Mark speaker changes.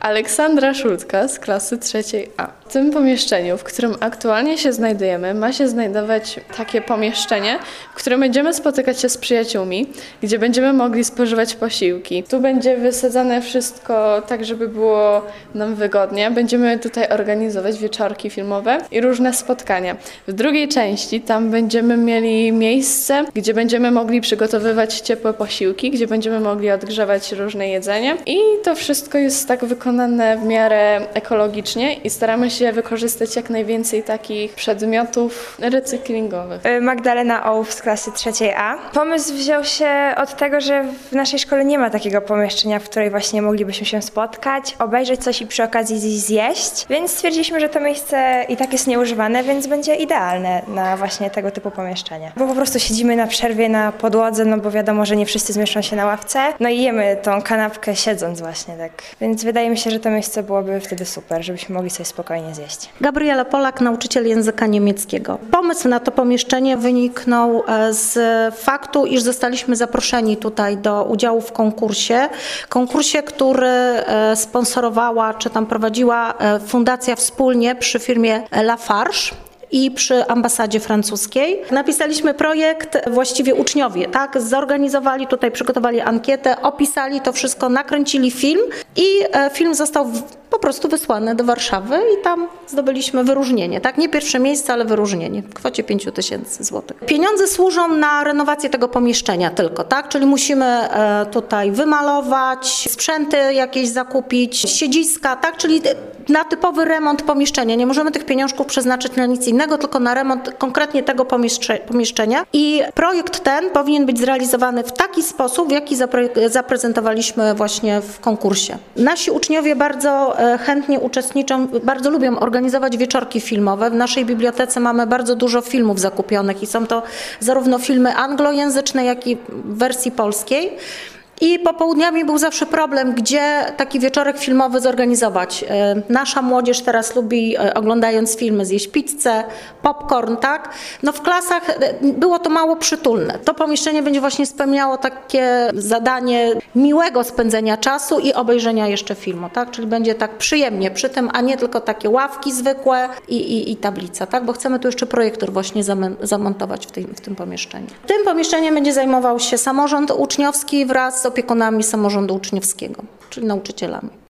Speaker 1: Aleksandra Szultka z klasy 3A. W tym pomieszczeniu, w którym aktualnie się znajdujemy, ma się znajdować takie pomieszczenie, w którym będziemy spotykać się z przyjaciółmi, gdzie będziemy mogli spożywać posiłki. Tu będzie wysadzane wszystko tak, żeby było nam wygodnie. Będziemy tutaj organizować wieczorki filmowe i różne spotkania. W drugiej części tam będziemy mieli miejsce, gdzie będziemy mogli przygotowywać ciepłe posiłki, gdzie będziemy mogli odgrzewać różne jedzenie i to wszystko jest tak wykonane w miarę ekologicznie i staramy się wykorzystać jak najwięcej takich przedmiotów recyklingowych.
Speaker 2: Magdalena Ołów z klasy 3A. Pomysł wziął się od tego, że w naszej szkole nie ma takiego pomieszczenia, w której właśnie moglibyśmy się spotkać, obejrzeć coś i przy okazji zjeść, więc stwierdziliśmy, że to miejsce i tak jest nieużywane, więc będzie idealne na właśnie tego typu pomieszczenia. Bo po prostu siedzimy na przerwie na podłodze, no bo wiadomo, że nie wszyscy zmieszczą się na ławce, no i jemy tą kanapkę siedząc właśnie tak. Więc wydaje mi się, że to miejsce byłoby wtedy super, żebyśmy mogli coś spokojnie zjeść.
Speaker 3: Gabriela Polak, nauczyciel języka niemieckiego. Pomysł na to pomieszczenie wyniknął z faktu, iż zostaliśmy zaproszeni tutaj do udziału w konkursie, który sponsorowała, czy tam prowadziła fundacja wspólnie przy firmie Lafarge i przy ambasadzie francuskiej. Napisaliśmy projekt, właściwie uczniowie, tak, zorganizowali tutaj, przygotowali ankietę, opisali to wszystko, nakręcili film i film został po prostu wysłany do Warszawy i tam zdobyliśmy wyróżnienie, tak, nie pierwsze miejsce, ale wyróżnienie w kwocie 5000 złotych. Pieniądze służą na renowację tego pomieszczenia tylko, tak, czyli musimy tutaj wymalować, sprzęty jakieś zakupić, siedziska, tak, czyli na typowy remont pomieszczenia. Nie możemy tych pieniążków przeznaczyć na nic innego, tylko na remont konkretnie tego pomieszczenia. I projekt ten powinien być zrealizowany w taki sposób, w jaki zaprezentowaliśmy właśnie w konkursie. Nasi uczniowie bardzo chętnie uczestniczą, bardzo lubią organizować wieczorki filmowe. W naszej bibliotece mamy bardzo dużo filmów zakupionych i są to zarówno filmy anglojęzyczne, jak i w wersji polskiej. I popołudniami był zawsze problem, gdzie taki wieczorek filmowy zorganizować. Nasza młodzież teraz lubi, oglądając filmy, zjeść pizzę, popcorn, tak? No w klasach było to mało przytulne. To pomieszczenie będzie właśnie spełniało takie zadanie miłego spędzenia czasu i obejrzenia jeszcze filmu, tak? Czyli będzie tak przyjemnie przy tym, a nie tylko takie ławki zwykłe i tablica, tak? Bo chcemy tu jeszcze projektor właśnie zamontować w tym pomieszczeniu. Tym pomieszczeniem będzie zajmował się samorząd uczniowski wraz z opiekunami samorządu uczniowskiego, czyli nauczycielami.